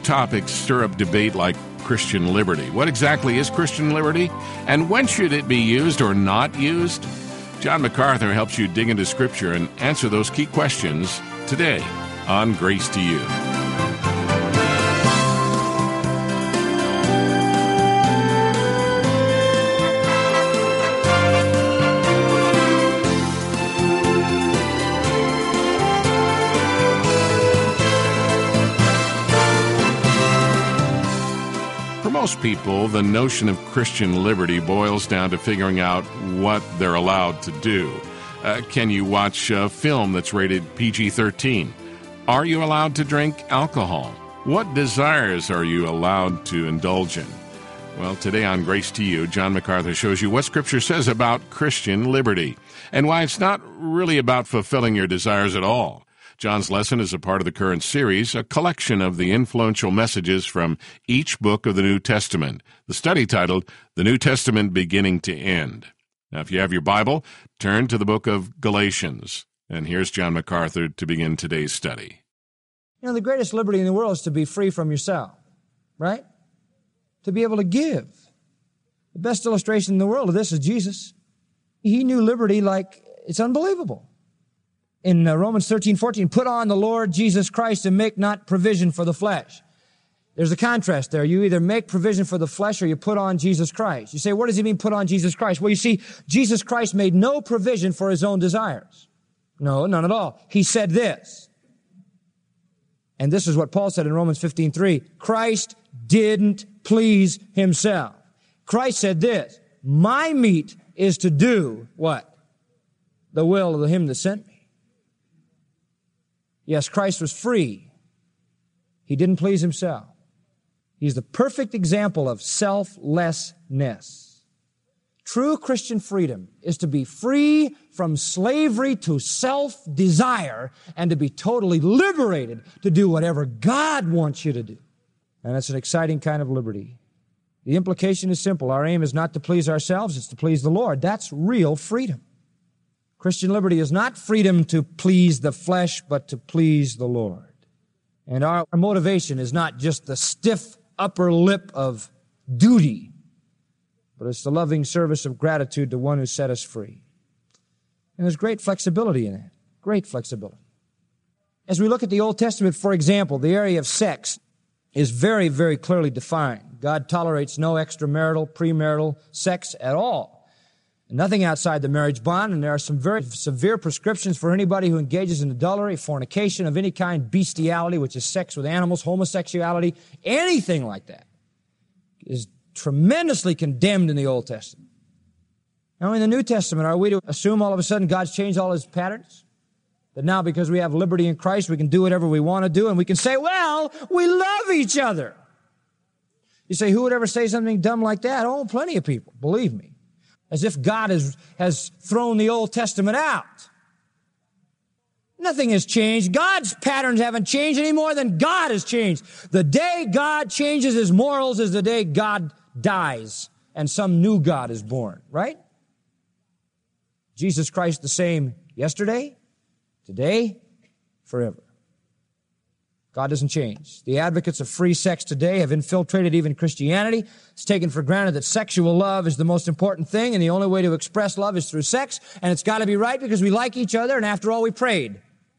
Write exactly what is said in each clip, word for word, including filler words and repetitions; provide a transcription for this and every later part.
topics stir up debate like Christian liberty. What exactly is Christian liberty? And when should it be used or not used? John MacArthur helps you dig into Scripture and answer those key questions today on Grace to You. Most people, the notion of Christian liberty boils down to figuring out what they're allowed to do. Uh, can you watch a film that's rated P G thirteen? Are you allowed to drink alcohol? What desires are you allowed to indulge in? Well, today on Grace to You, John MacArthur shows you what Scripture says about Christian liberty and why it's not really about fulfilling your desires at all. John's lesson is a part of the current series, a collection of the influential messages from each book of the New Testament, the study titled, The New Testament Beginning to End. Now, if you have your Bible, turn to the book of Galatians. And here's John MacArthur to begin today's study. You know, the greatest liberty in the world is to be free from yourself, right? To be able to give. The best illustration in the world of this is Jesus. He knew liberty like it's unbelievable. In uh, Romans thirteen fourteen, put on the Lord Jesus Christ and make not provision for the flesh. There's a contrast there. You either make provision for the flesh or you put on Jesus Christ. You say, what does he mean, put on Jesus Christ? Well, you see, Jesus Christ made no provision for his own desires. No, none at all. He said this. And this is what Paul said in Romans fifteen three. Christ didn't please himself. Christ said this, my meat is to do what? The will of him that sent me. Yes, Christ was free. He didn't please himself. He's the perfect example of selflessness. True Christian freedom is to be free from slavery to self-desire and to be totally liberated to do whatever God wants you to do. And that's an exciting kind of liberty. The implication is simple. Our aim is not to please ourselves, it's to please the Lord. That's real freedom. Christian liberty is not freedom to please the flesh, but to please the Lord. And our motivation is not just the stiff upper lip of duty, but it's the loving service of gratitude to one who set us free. And there's great flexibility in that. Great flexibility. As we look at the Old Testament, for example, the area of sex is very, very clearly defined. God tolerates no extramarital, premarital sex at all. Nothing outside the marriage bond, and there are some very severe prescriptions for anybody who engages in adultery, fornication of any kind, bestiality, which is sex with animals, homosexuality, anything like that is tremendously condemned in the Old Testament. Now, in the New Testament, are we to assume all of a sudden God's changed all his patterns? That now because we have liberty in Christ, we can do whatever we want to do, and we can say, well, we love each other. You say, who would ever say something dumb like that? Oh, plenty of people, believe me. As if God has, has thrown the Old Testament out. Nothing has changed. God's patterns haven't changed any more than God has changed. The day God changes his morals is the day God dies and some new God is born, right? Jesus Christ the same yesterday, today, forever. God doesn't change. The advocates of free sex today have infiltrated even Christianity. It's taken for granted that sexual love is the most important thing, and the only way to express love is through sex, and it's got to be right because we like each other, and after all, we prayed.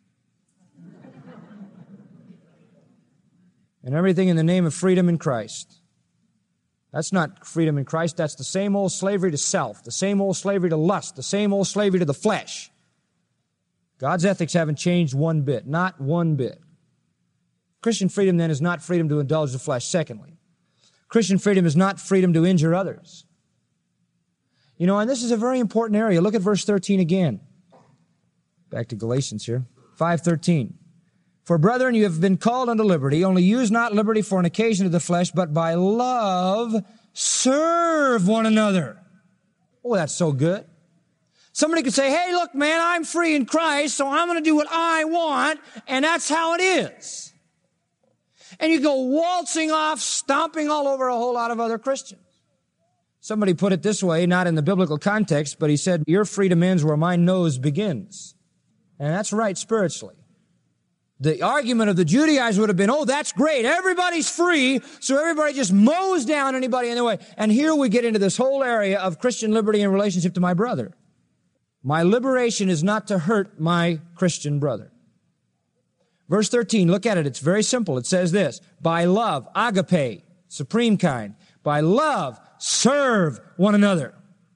And everything in the name of freedom in Christ. That's not freedom in Christ. That's the same old slavery to self, the same old slavery to lust, the same old slavery to the flesh. God's ethics haven't changed one bit, not one bit. Christian freedom, then, is not freedom to indulge the flesh. Secondly, Christian freedom is not freedom to injure others. You know, and this is a very important area. Look at verse thirteen again. Back to Galatians here. five thirteen. For, brethren, you have been called unto liberty. Only use not liberty for an occasion of the flesh, but by love serve one another. Oh, that's so good. Somebody could say, hey, look, man, I'm free in Christ, so I'm going to do what I want, and that's how it is. And you go waltzing off, stomping all over a whole lot of other Christians. Somebody put it this way, not in the biblical context, but he said, your freedom ends where my nose begins. And that's right spiritually. The argument of the Judaizers would have been, oh, that's great. Everybody's free, so everybody just mows down anybody in their way. And here we get into this whole area of Christian liberty in relationship to my brother. My liberation is not to hurt my Christian brother. Verse thirteen, look at it. It's very simple. It says this, by love, agape, supreme kind, by love, serve one another.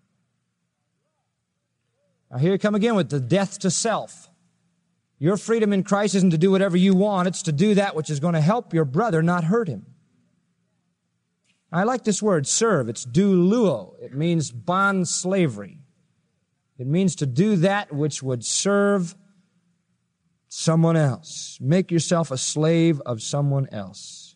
Now here you come again with the death to self. Your freedom in Christ isn't to do whatever you want. It's to do that which is going to help your brother, not hurt him. I like this word, serve. It's doulouo. It means bond slavery. It means to do that which would serve someone else. Make yourself a slave of someone else.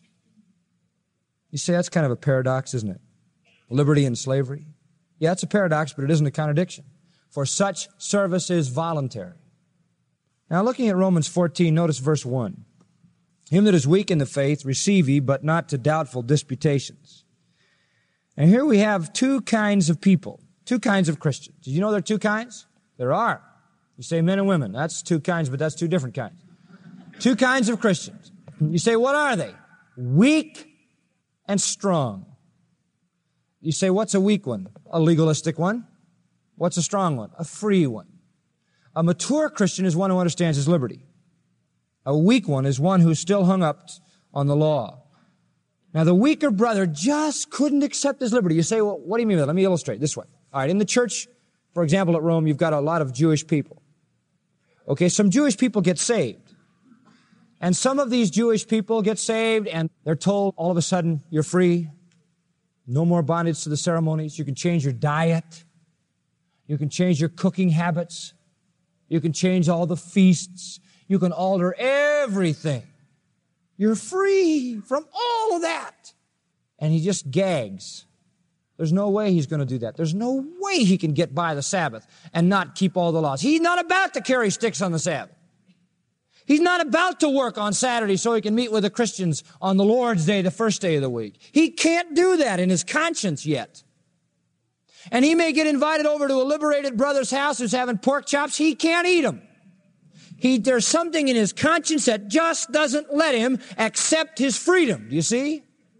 You say that's kind of a paradox, isn't it? Liberty and slavery. Yeah, it's a paradox, but it isn't a contradiction. For such service is voluntary. Now, looking at Romans fourteen, notice verse one. Him that is weak in the faith, receive ye, but not to doubtful disputations. And here we have two kinds of people, two kinds of Christians. Did you know there are two kinds? There are. You say men and women. That's two kinds, but that's two different kinds. Two kinds of Christians. You say, what are they? Weak and strong. You say, what's a weak one? A legalistic one. What's a strong one? A free one. A mature Christian is one who understands his liberty. A weak one is one who's still hung up on the law. Now, the weaker brother just couldn't accept his liberty. You say, well, what do you mean by that? Let me illustrate this way. All right, in the church, for example, at Rome, you've got a lot of Jewish people. Okay, some Jewish people get saved. And some of these Jewish people get saved and they're told all of a sudden, you're free. No more bondage to the ceremonies. You can change your diet. You can change your cooking habits. You can change all the feasts. You can alter everything. You're free from all of that. And he just gags. There's no way he's going to do that. There's no way he can get by the Sabbath and not keep all the laws. He's not about to carry sticks on the Sabbath. He's not about to work on Saturday so he can meet with the Christians on the Lord's Day, the first day of the week. He can't do that in his conscience yet. And he may get invited over to a liberated brother's house who's having pork chops. He can't eat them. He, there's something in his conscience that just doesn't let him accept his freedom. Do you see?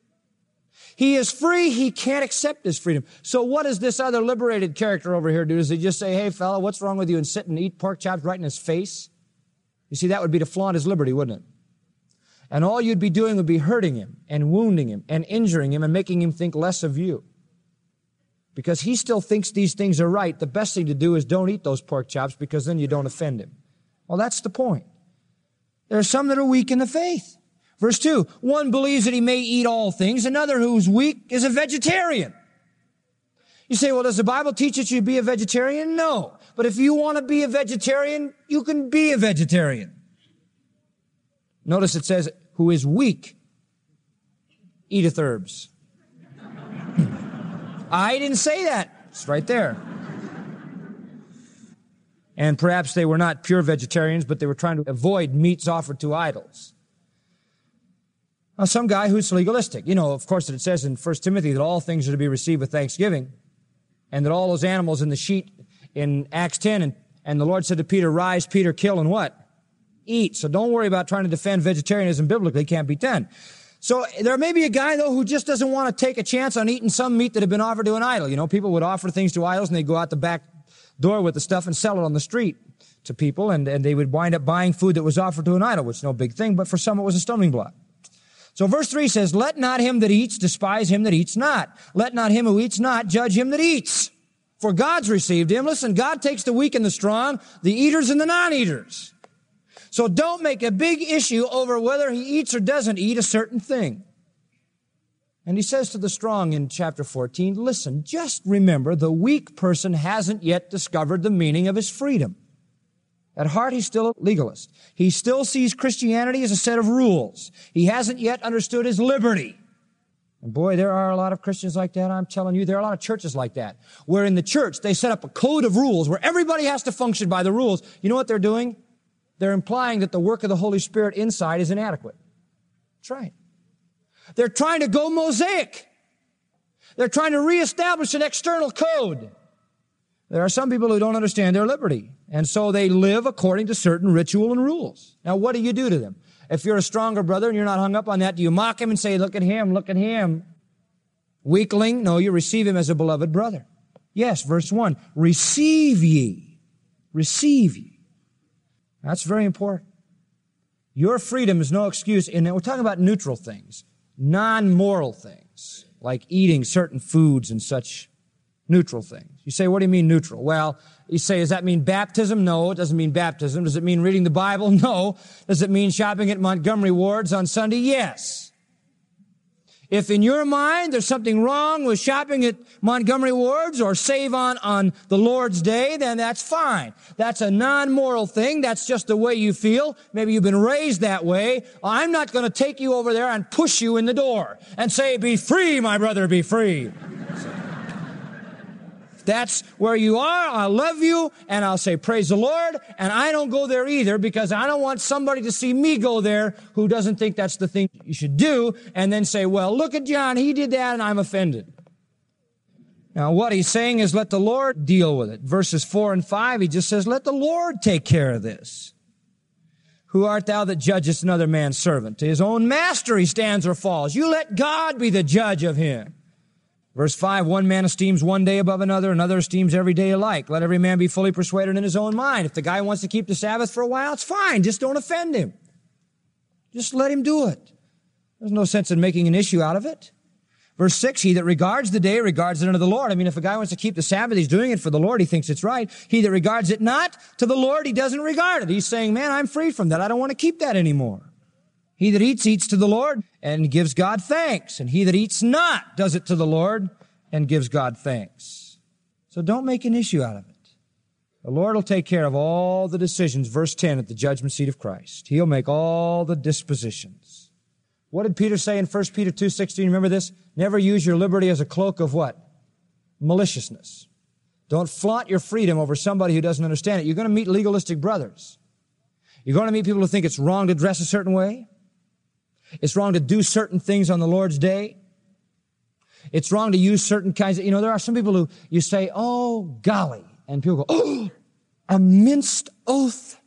He is free. He can't accept his freedom. So what does this other liberated character over here do? Does he just say, hey, fella, what's wrong with you? And sit and eat pork chops right in his face? You see, that would be to flaunt his liberty, wouldn't it? And all you'd be doing would be hurting him and wounding him and injuring him and making him think less of you. Because he still thinks these things are right. The best thing to do is don't eat those pork chops because then you don't offend him. Well, that's the point. There are some that are weak in the faith. Verse two, one believes that he may eat all things. Another who's weak is a vegetarian. You say, well, does the Bible teach that you be a vegetarian? No. But if you want to be a vegetarian, you can be a vegetarian. Notice it says, who is weak eateth herbs. I didn't say that. It's right there. And perhaps they were not pure vegetarians, but they were trying to avoid meats offered to idols. Now, some guy who's legalistic. You know, of course, it says in First Timothy that all things are to be received with thanksgiving, and that all those animals in the sheet in Acts ten, and, and the Lord said to Peter, rise, Peter, kill, and what? Eat. So don't worry about trying to defend vegetarianism biblically. It can't be done. So there may be a guy, though, who just doesn't want to take a chance on eating some meat that had been offered to an idol. You know, people would offer things to idols, and they'd go out the back door with the stuff and sell it on the street to people, and, and they would wind up buying food that was offered to an idol, which is no big thing, but for some it was a stumbling block. So verse three says, let not him that eats despise him that eats not. Let not him who eats not judge him that eats. For God's received him. Listen, God takes the weak and the strong, the eaters and the non-eaters. So don't make a big issue over whether he eats or doesn't eat a certain thing. And he says to the strong in chapter fourteen, listen, just remember the weak person hasn't yet discovered the meaning of his freedom. At heart, he's still a legalist. He still sees Christianity as a set of rules. He hasn't yet understood his liberty. And boy, there are a lot of Christians like that. I'm telling you, there are a lot of churches like that, where in the church they set up a code of rules where everybody has to function by the rules. You know what they're doing? They're implying that the work of the Holy Spirit inside is inadequate. That's right. They're trying to go Mosaic. They're trying to reestablish an external code. There are some people who don't understand their liberty, and so they live according to certain ritual and rules. Now, what do you do to them? If you're a stronger brother and you're not hung up on that, do you mock him and say, look at him, look at him? Weakling? No, you receive him as a beloved brother. Yes, verse one, receive ye. Receive ye. That's very important. Your freedom is no excuse. And we're talking about neutral things, non-moral things, like eating certain foods and such neutral things. You say, what do you mean neutral? Well, you say, does that mean baptism? No, it doesn't mean baptism. Does it mean reading the Bible? No. Does it mean shopping at Montgomery Ward's on Sunday? Yes. If in your mind there's something wrong with shopping at Montgomery Ward's or Save On on the Lord's Day, then that's fine. That's a non-moral thing. That's just the way you feel. Maybe you've been raised that way. I'm not going to take you over there and push you in the door and say, be free, my brother, be free. That's where you are. I'll love you, and I'll say, praise the Lord, and I don't go there either because I don't want somebody to see me go there who doesn't think that's the thing you should do, and then say, well, look at John, he did that, and I'm offended. Now, what he's saying is let the Lord deal with it. Verses four and five, he just says, let the Lord take care of this. Who art thou that judgest another man's servant? To his own master he stands or falls. You let God be the judge of him. Verse five, one man esteems one day above another, another esteems every day alike. Let every man be fully persuaded in his own mind. If the guy wants to keep the Sabbath for a while, it's fine. Just don't offend him. Just let him do it. There's no sense in making an issue out of it. Verse six, he that regards the day regards it unto the Lord. I mean, if a guy wants to keep the Sabbath, he's doing it for the Lord. He thinks it's right. He that regards it not to the Lord, he doesn't regard it. He's saying, man, I'm free from that. I don't want to keep that anymore. He that eats, eats to the Lord and gives God thanks. And he that eats not does it to the Lord and gives God thanks. So don't make an issue out of it. The Lord will take care of all the decisions. Verse ten, at the judgment seat of Christ. He'll make all the dispositions. What did Peter say in First Peter two sixteen? Remember this? Never use your liberty as a cloak of what? Maliciousness. Don't flaunt your freedom over somebody who doesn't understand it. You're going to meet legalistic brothers. You're going to meet people who think it's wrong to dress a certain way. It's wrong to do certain things on the Lord's day. It's wrong to use certain kinds of, you know, there are some people who you say, oh, golly. And people go, oh, a minced oath.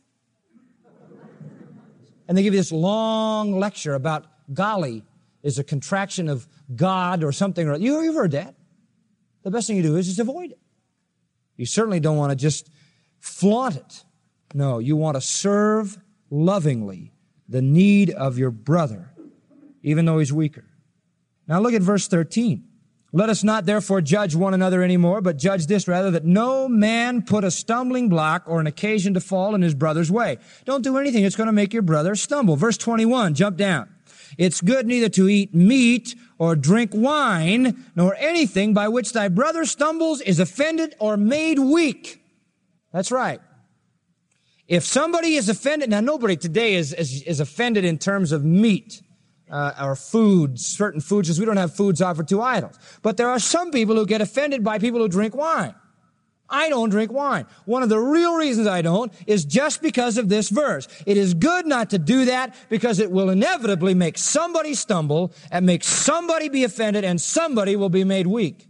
And they give you this long lecture about golly is a contraction of God or something. Or you, you've heard that. The best thing you do is just avoid it. You certainly don't want to just flaunt it. No, you want to serve lovingly the need of your brother, even though he's weaker. Now look at verse thirteen. Let us not therefore judge one another anymore, but judge this rather, that no man put a stumbling block or an occasion to fall in his brother's way. Don't do anything that's going to make your brother stumble. Verse twenty-one, jump down. It's good neither to eat meat or drink wine, nor anything by which thy brother stumbles, is offended, or made weak. That's right. If somebody is offended, now nobody today is, is, is offended in terms of meat. Uh, or foods, certain foods, because we don't have foods offered to idols. But there are some people who get offended by people who drink wine. I don't drink wine. One of the real reasons I don't is just because of this verse. It is good not to do that because it will inevitably make somebody stumble and make somebody be offended and somebody will be made weak.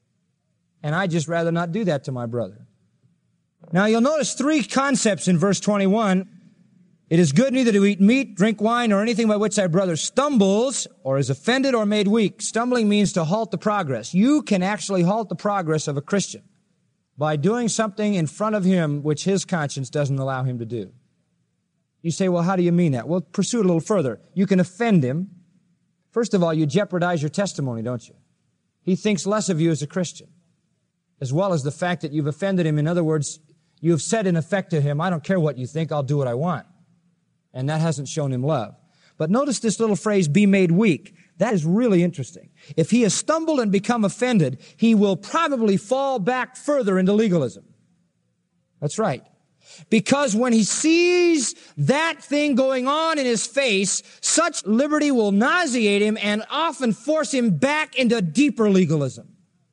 And I'd just rather not do that to my brother. Now you'll notice three concepts in verse twenty-one. It is good neither to eat meat, drink wine, or anything by which thy brother stumbles, or is offended, or made weak. Stumbling means to halt the progress. You can actually halt the progress of a Christian by doing something in front of him which his conscience doesn't allow him to do. You say, well, how do you mean that? Well, pursue it a little further. You can offend him. First of all, you jeopardize your testimony, don't you? He thinks less of you as a Christian, as well as the fact that you've offended him. In other words, you've said in effect to him, I don't care what you think, I'll do what I want. And that hasn't shown him love. But notice this little phrase, be made weak. That is really interesting. If he has stumbled and become offended, he will probably fall back further into legalism. That's right. Because when he sees that thing going on in his face, such liberty will nauseate him and often force him back into deeper legalism.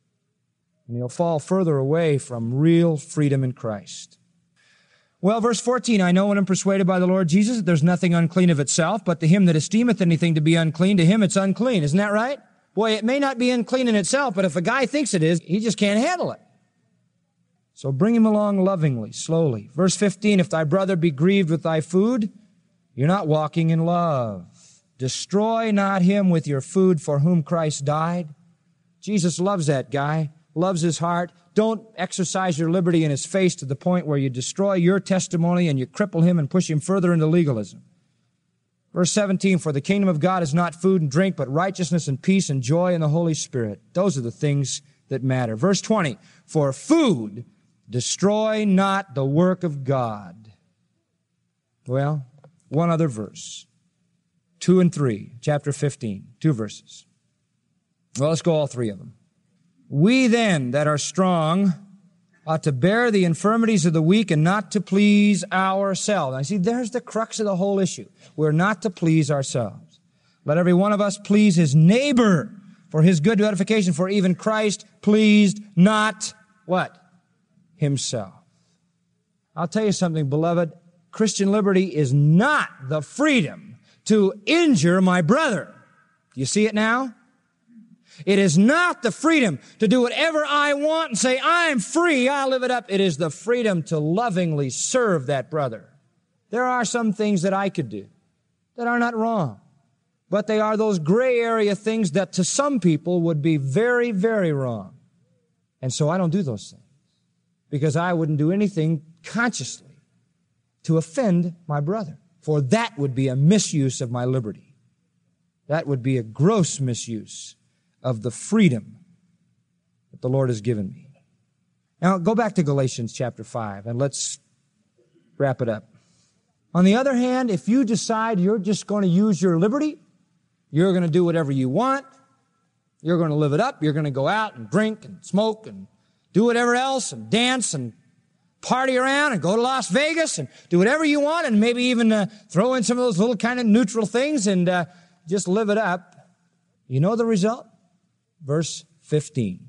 And he'll fall further away from real freedom in Christ. Well, verse fourteen, I know and am persuaded by the Lord Jesus that there's nothing unclean of itself, but to him that esteemeth anything to be unclean, to him it's unclean. Isn't that right? Boy, it may not be unclean in itself, but if a guy thinks it is, he just can't handle it. So bring him along lovingly, slowly. Verse fifteen, if thy brother be grieved with thy food, you're not walking in love. Destroy not him with your food for whom Christ died. Jesus loves that guy, loves his heart. Don't exercise your liberty in his face to the point where you destroy your testimony and you cripple him and push him further into legalism. Verse seventeen, for the kingdom of God is not food and drink, but righteousness and peace and joy in the Holy Spirit. Those are the things that matter. Verse twenty, for food destroy not the work of God. Well, one other verse. Two and three, chapter fifteen, two verses. Well, let's go all three of them. We then that are strong ought to bear the infirmities of the weak and not to please ourselves. Now, see, there's the crux of the whole issue. We're not to please ourselves. Let every one of us please his neighbor for his good edification, for even Christ pleased not what? Himself. I'll tell you something, beloved. Christian liberty is not the freedom to injure my brother. Do you see it now? It is not the freedom to do whatever I want and say, I'm free, I'll live it up. It is the freedom to lovingly serve that brother. There are some things that I could do that are not wrong, but they are those gray area things that to some people would be very, very wrong. And so I don't do those things because I wouldn't do anything consciously to offend my brother, for that would be a misuse of my liberty. That would be a gross misuse of the freedom that the Lord has given me. Now, go back to Galatians chapter five, and let's wrap it up. On the other hand, if you decide you're just going to use your liberty, you're going to do whatever you want, you're going to live it up, you're going to go out and drink and smoke and do whatever else and dance and party around and go to Las Vegas and do whatever you want and maybe even uh, throw in some of those little kind of neutral things and uh, just live it up. You know the result? Verse fifteen.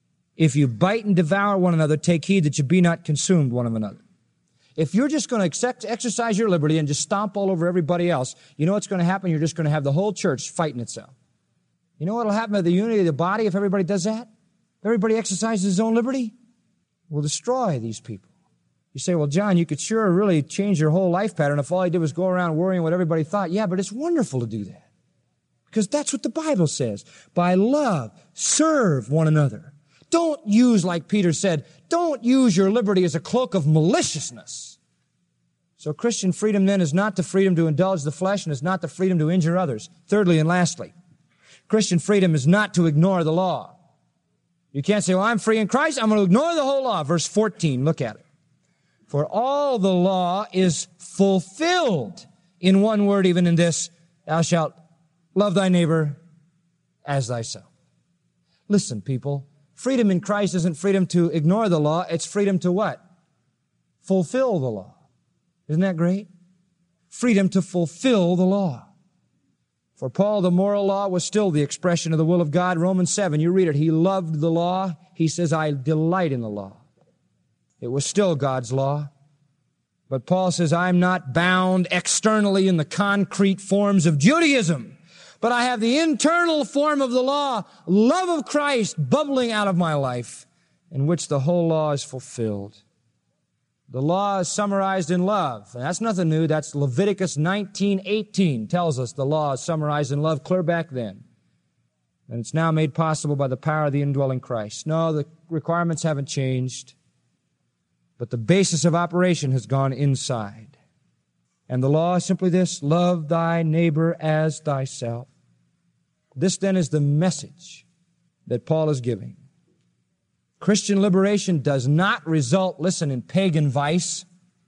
If you bite and devour one another, take heed that you be not consumed one of another. If you're just going to exercise your liberty and just stomp all over everybody else, you know what's going to happen? You're just going to have the whole church fighting itself. You know what will happen to the unity of the body if everybody does that? If everybody exercises his own liberty? We'll destroy these people. You say, well, John, you could sure really change your whole life pattern if all you did was go around worrying what everybody thought. Yeah, but it's wonderful to do that. Because that's what the Bible says. By love, serve one another. Don't use, like Peter said, don't use your liberty as a cloak of maliciousness. So Christian freedom then is not the freedom to indulge the flesh and is not the freedom to injure others. Thirdly and lastly, Christian freedom is not to ignore the law. You can't say, well, I'm free in Christ, I'm going to ignore the whole law. Verse fourteen, look at it. For all the law is fulfilled in one word, even in this, thou shalt love thy neighbor as thyself. Listen, people, freedom in Christ isn't freedom to ignore the law, it's freedom to what? Fulfill the law. Isn't that great? Freedom to fulfill the law. For Paul, the moral law was still the expression of the will of God. Romans seven, you read it. He loved the law. He says, I delight in the law. It was still God's law. But Paul says, I'm not bound externally in the concrete forms of Judaism, but I have the internal form of the law, love of Christ bubbling out of my life, in which the whole law is fulfilled. The law is summarized in love. And that's nothing new. That's Leviticus nineteen eighteen tells us the law is summarized in love clear back then. And it's now made possible by the power of the indwelling Christ. No, the requirements haven't changed, but the basis of operation has gone inside. And the law is simply this: love thy neighbor as thyself. This then is the message that Paul is giving. Christian liberation does not result, listen, in pagan vice.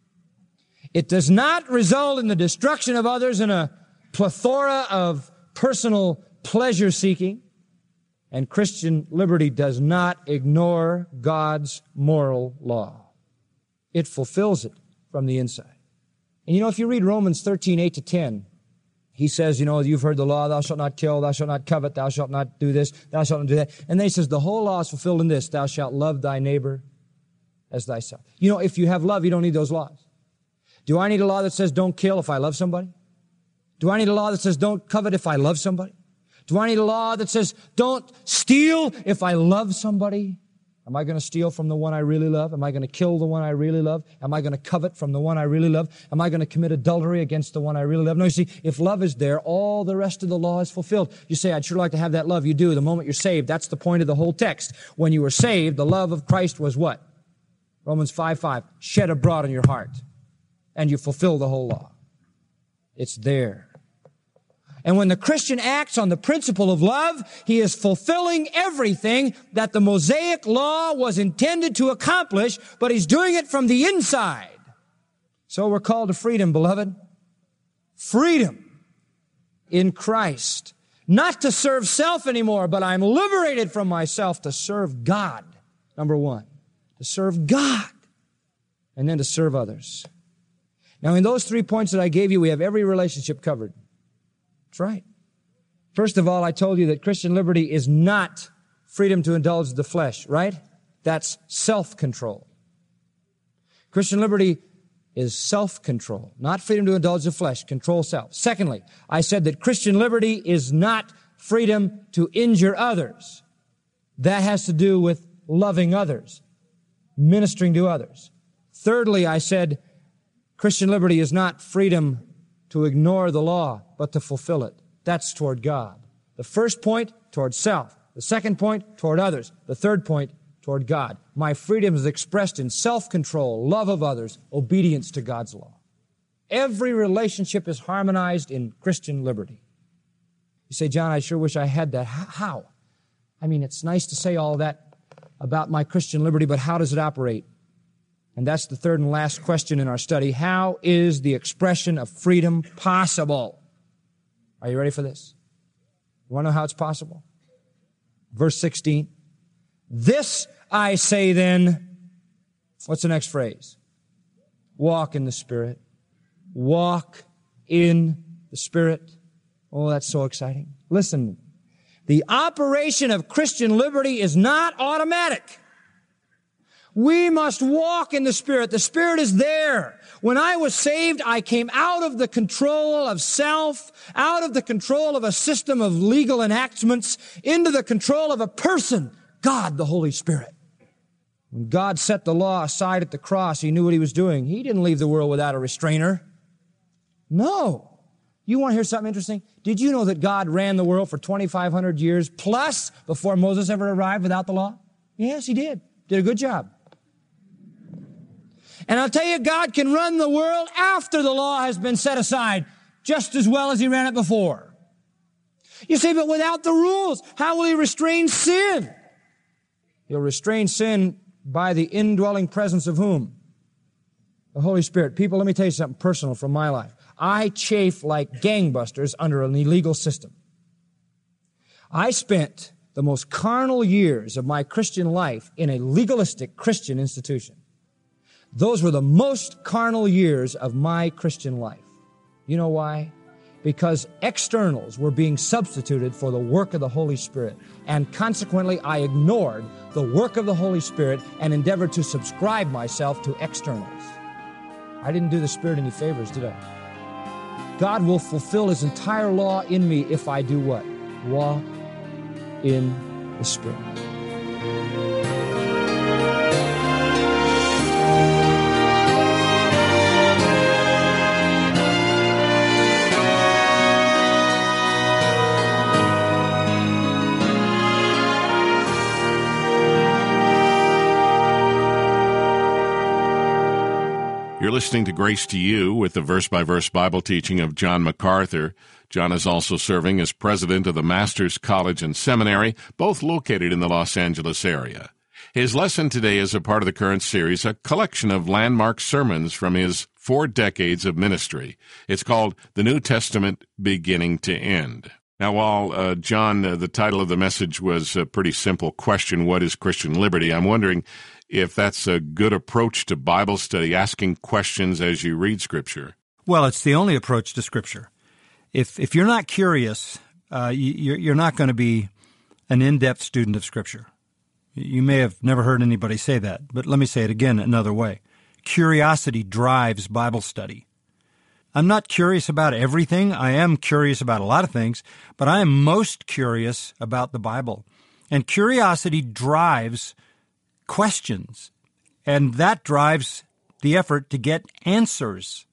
It does not result in the destruction of others in a plethora of personal pleasure seeking. And Christian liberty does not ignore God's moral law. It fulfills it from the inside. And you know, if you read Romans thirteen, eight to ten, he says, you know, you've heard the law, thou shalt not kill, thou shalt not covet, thou shalt not do this, thou shalt not do that. And then he says, the whole law is fulfilled in this: thou shalt love thy neighbor as thyself. You know, if you have love, you don't need those laws. Do I need a law that says don't kill if I love somebody? Do I need a law that says don't covet if I love somebody? Do I need a law that says don't steal if I love somebody? Am I going to steal from the one I really love? Am I going to kill the one I really love? Am I going to covet from the one I really love? Am I going to commit adultery against the one I really love? No, you see, if love is there, all the rest of the law is fulfilled. You say, I'd sure like to have that love. You do. The moment you're saved, that's the point of the whole text. When you were saved, the love of Christ was what? Romans five five, shed abroad in your heart. And you fulfill the whole law. It's there. And when the Christian acts on the principle of love, he is fulfilling everything that the Mosaic law was intended to accomplish, but he's doing it from the inside. So we're called to freedom, beloved. Freedom in Christ. Not to serve self anymore, but I'm liberated from myself to serve God. Number one, to serve God, and then to serve others. Now, in those three points that I gave you, we have every relationship covered. That's right. First of all, I told you that Christian liberty is not freedom to indulge the flesh, right? That's self-control. Christian liberty is self-control, not freedom to indulge the flesh, control self. Secondly, I said that Christian liberty is not freedom to injure others. That has to do with loving others, ministering to others. Thirdly, I said Christian liberty is not freedom to ignore the law, but to fulfill it. That's toward God. The first point, toward self. The second point, toward others. The third point, toward God. My freedom is expressed in self-control, love of others, obedience to God's law. Every relationship is harmonized in Christian liberty. You say, John, I sure wish I had that. How? I mean, it's nice to say all that about my Christian liberty, but how does it operate? And that's the third and last question in our study. How is the expression of freedom possible? Are you ready for this? You want to know how it's possible? Verse sixteen. This I say then. What's the next phrase? Walk in the Spirit. Walk in the Spirit. Oh, that's so exciting. Listen, the operation of Christian liberty is not automatic. We must walk in the Spirit. The Spirit is there. When I was saved, I came out of the control of self, out of the control of a system of legal enactments, into the control of a person, God, the Holy Spirit. When God set the law aside at the cross, He knew what He was doing. He didn't leave the world without a restrainer. No. You want to hear something interesting? Did you know that God ran the world for twenty-five hundred years plus before Moses ever arrived without the law? Yes, He did. Did a good job. And I'll tell you, God can run the world after the law has been set aside just as well as He ran it before. You say, but without the rules, how will He restrain sin? He'll restrain sin by the indwelling presence of whom? The Holy Spirit. People, let me tell you something personal from my life. I chafe like gangbusters under an illegal system. I spent the most carnal years of my Christian life in a legalistic Christian institution. Those were the most carnal years of my Christian life. You know why? Because externals were being substituted for the work of the Holy Spirit. And consequently, I ignored the work of the Holy Spirit and endeavored to subscribe myself to externals. I didn't do the Spirit any favors, did I? God will fulfill His entire law in me if I do what? Walk in the Spirit. You're listening to Grace to You with the verse-by-verse Bible teaching of John MacArthur. John is also serving as president of the Masters College and Seminary, both located in the Los Angeles area. His lesson today is a part of the current series, a collection of landmark sermons from his four decades of ministry. It's called The New Testament Beginning to End. Now, while, uh, John, uh, the title of the message was a pretty simple question, what is Christian liberty? I'm wondering if that's a good approach to Bible study, asking questions as you read Scripture. Well, it's the only approach to Scripture. If if you're not curious, uh, you, you're not going to be an in-depth student of Scripture. You may have never heard anybody say that, but let me say it again another way. Curiosity drives Bible study. I'm not curious about everything. I am curious about a lot of things, but I am most curious about the Bible. And curiosity drives questions, and that drives the effort to get answers.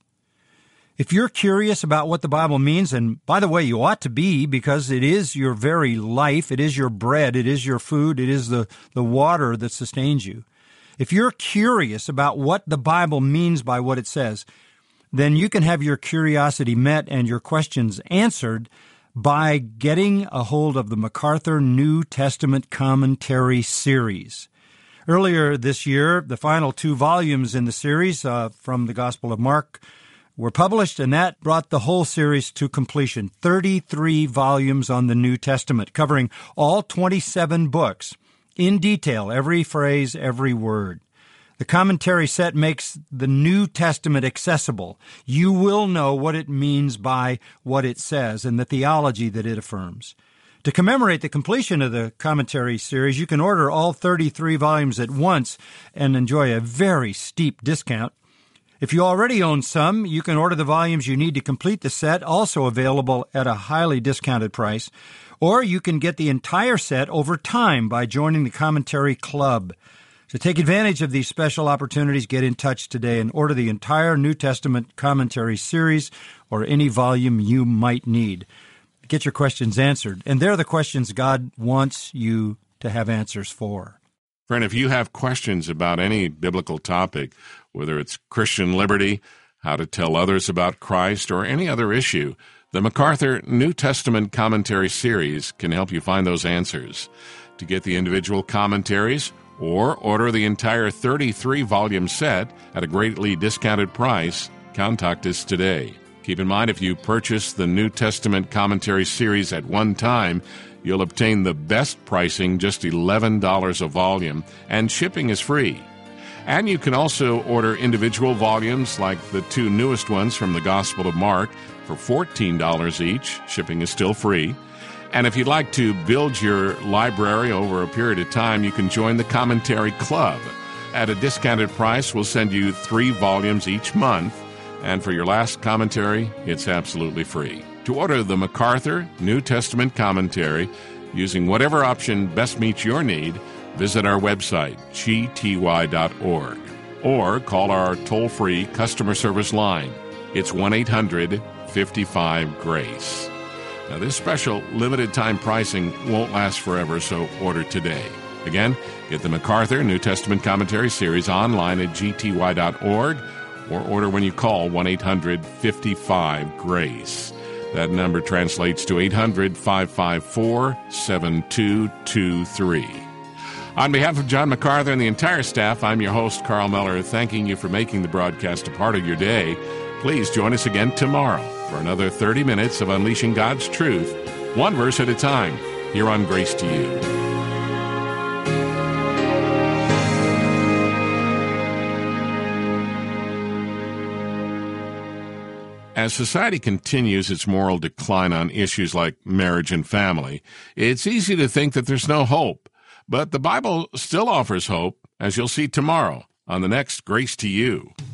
If you're curious about what the Bible means, and by the way, you ought to be, because it is your very life, it is your bread, it is your food, it is the, the water that sustains you. If you're curious about what the Bible means by what it says, then you can have your curiosity met and your questions answered by getting a hold of the MacArthur New Testament Commentary Series. Earlier this year, the final two volumes in the series uh, from the Gospel of Mark were published, and that brought the whole series to completion. thirty-three volumes on the New Testament, covering all twenty-seven books in detail, every phrase, every word. The commentary set makes the New Testament accessible. You will know what it means by what it says and the theology that it affirms. To commemorate the completion of the commentary series, you can order all thirty-three volumes at once and enjoy a very steep discount. If you already own some, you can order the volumes you need to complete the set, also available at a highly discounted price. Or you can get the entire set over time by joining the Commentary Club. To take advantage of these special opportunities, get in touch today and order the entire New Testament Commentary Series or any volume you might need. Get your questions answered. And they're the questions God wants you to have answers for. Friend, if you have questions about any biblical topic, whether it's Christian liberty, how to tell others about Christ, or any other issue, the MacArthur New Testament Commentary Series can help you find those answers. To get the individual commentaries or order the entire thirty-three volume set at a greatly discounted price, contact us today. Keep in mind, if you purchase the New Testament Commentary Series at one time, you'll obtain the best pricing, just eleven dollars a volume, and shipping is free. And you can also order individual volumes like the two newest ones from the Gospel of Mark for fourteen dollars each. Shipping is still free. And if you'd like to build your library over a period of time, you can join the Commentary Club. At a discounted price, we'll send you three volumes each month. And for your last commentary, it's absolutely free. To order the MacArthur New Testament Commentary, using whatever option best meets your need, visit our website, g t y dot org, or call our toll-free customer service line. It's one eight hundred fifty-five GRACE. Now, this special limited-time pricing won't last forever, so order today. Again, get the MacArthur New Testament Commentary Series online at g t y dot org, or order when you call one eight hundred fifty-five GRACE. That number translates to eight hundred, five five four, seven two two three. On behalf of John MacArthur and the entire staff, I'm your host, Carl Miller, thanking you for making the broadcast a part of your day. Please join us again tomorrow for another thirty minutes of unleashing God's truth, one verse at a time, here on Grace to You. As society continues its moral decline on issues like marriage and family, it's easy to think that there's no hope. But the Bible still offers hope, as you'll see tomorrow on the next Grace to You.